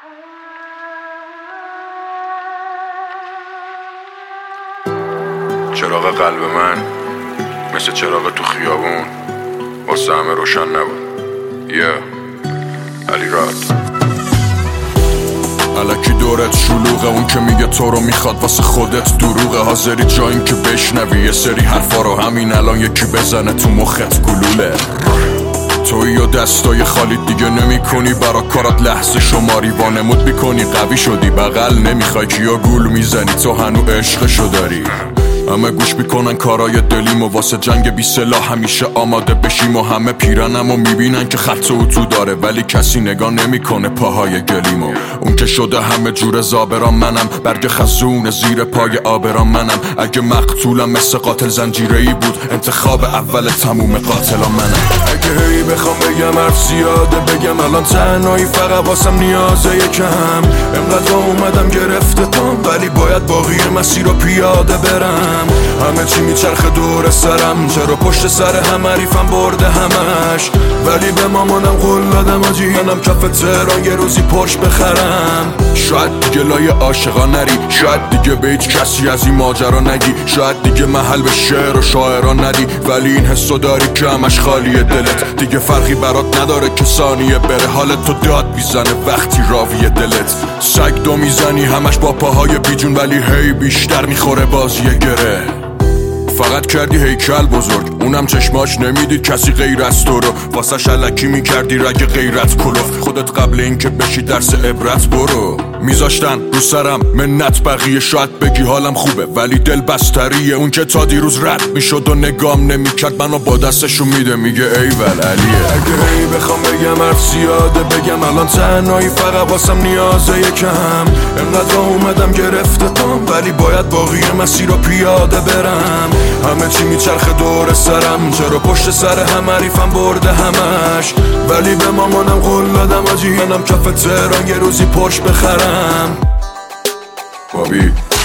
چراغ قلب من مثل چراغ تو خیابون واسه همه روشن نبود. علی راد الکی دورت شلوغه، اون که میگه تو رو میخواد واسه خودت دروغه. حاضری جا این که بشنوی یه سری حرفا رو همین الان یکی بزنه تو مخت گلوله. توی و دستای خالی دیگه نمی کنی، برا کارات لحظه شماری وانمود میکنی. قوی شدی بغل نمیخوای کیا گول میزنی، تو هنو عشقشو داری. همه گوش میکنن کارای دلیم و واسه جنگ بی سلاح همیشه آماده بشیم و همه پیرنم و میبینن که خط و تو داره، ولی کسی نگاه نمیکنه پاهای گلیمو. اون که شده همه جور زابران منم، برگ خزون زیر پای آبران منم. اگه مقتولم مثل قاتل زنجیره‌ای بود، انتخاب اول تموم قاتلان منم. اگه هی بخوام بگم حرف زیاده بگم الان تنهایی فقط واسم نیازه یکم. انقدر اومدم گرفته تام، ولی باید باقی مسیر رو پیاده برم. همه چی میچرخه دور سرم، چرا پشت سر هم حریفم برده همش. ولی به مامانم قول دادم آجی منم کف تهران یه روزی پرش بخرم. شاید دیگه لای عاشقا نری، شاید دیگه به هیچ کسی از این ماجرا نگی، شاید دیگه محل به شعر و شاعران ندی، ولی این حسو داری که همش خالیه دلت. دیگه فرقی برات نداره که ثانیه بره، حالت تو داد میزنه وقتی راویه دلت. سگ دو میزنی همش با پاهای بیجون، ولی هی بیشتر میخوره بازی گره. فقط کردی هیکل بزرگ، اونم چشماش نمیدید کسی غیر از تو رو. واسه شلکی میکردی رگ غیرت کلوف، خودت قبل این که بشی درس عبرت برو. میذاشتن رو سرم منت بقیه، شاید بگی حالم خوبه ولی دل بستریه. اون که تا دیروز رد میشد و نگام نمیکرد منو با دستشو میده میگه ایول علیه. اگه هی بخوام بگم حرف زیاده بگم الان تنهایی فقط واسم نیازه یکم. انقدر اومدم گرفته تام، ولی باید باقی مسیر رو پیاده برم. همه چی میچرخه دور سرم، چرا پشت سر هم حریفم برده همش. ولی به مامانم قول دادم آجی منم کف تهران یه روزی پرش بخرم. بابی